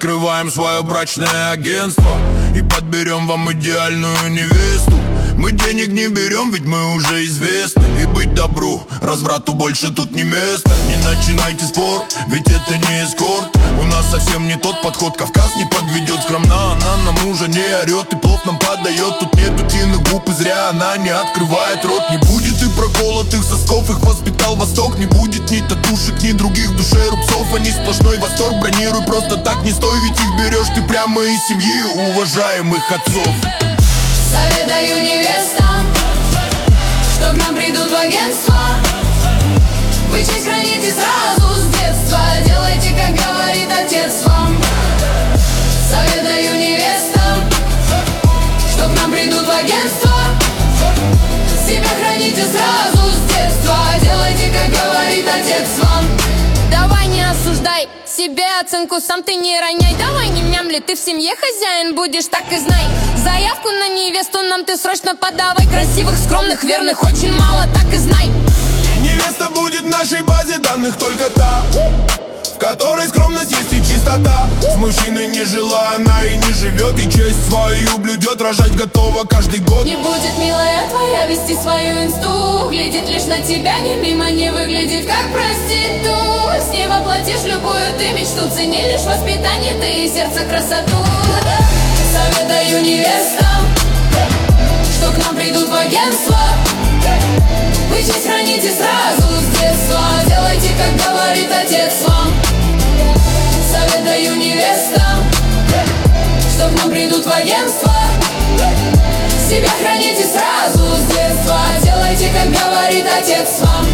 открываем свое брачное агентство и подберем вам идеальную невесту. Мы денег не берем, ведь мы уже известны. И быть добру, разврату больше тут не место. Не начинайте спор, ведь это не эскорт. У нас совсем не тот подход, Кавказ не подведет. Скромна она на мужа не орет и плов нам подает. Тут нет утиных губ и зря она не открывает рот. Не будет и проколотых сосков, их воспитал Восток. Не будет ни татушек, ни других в душе рубцов. Они сплошной восторг, бронируй, просто так не стой. Ведь их берешь ты прямо из семьи уважаемых отцов. Совет даю невестам, что к нам придут в агентство. Вы честь храните сразу с детства. Делайте, как говорит отец вам. Совет даю невестам, что к нам придут в агентство. Себя храните сразу с детства. Делайте, как говорит отец вам. Давай не осуждай себе оценку, сам ты не роняй. Давай не мямли, ты в семье хозяин будешь, так и знай. Заявку на невесту нам ты срочно подавай. Красивых, скромных, верных очень мало, так и знай. Невеста будет в нашей базе данных только та, в которой скромность есть и чистота. С мужчиной не жила она и не живет, и честь свою блюдет, рожать готова каждый год. Не будет, милая твоя, вести свою инсту. Глядит лишь на тебя, не мимо, не выглядит как проститут. С ней воплотишь любую ты мечту, цени лишь воспитание ты и сердце красоту. Совет даю невестам, что к нам придут в агентство. Вы честь храните сразу с детства. Делайте, как говорит отец вам. Совет даю невестам, что к нам придут в агентство. Себя храните сразу с детства. Делайте, как говорит отец вам.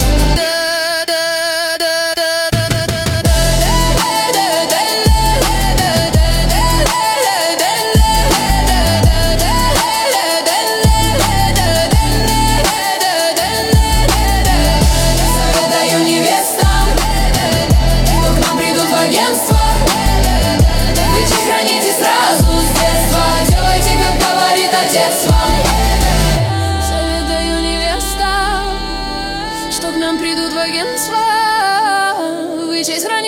Вы честь храните сразу с детства. Делайте, как говорит отец вам. Совет даю невестам, что к нам придут в агентство. Вы честь храните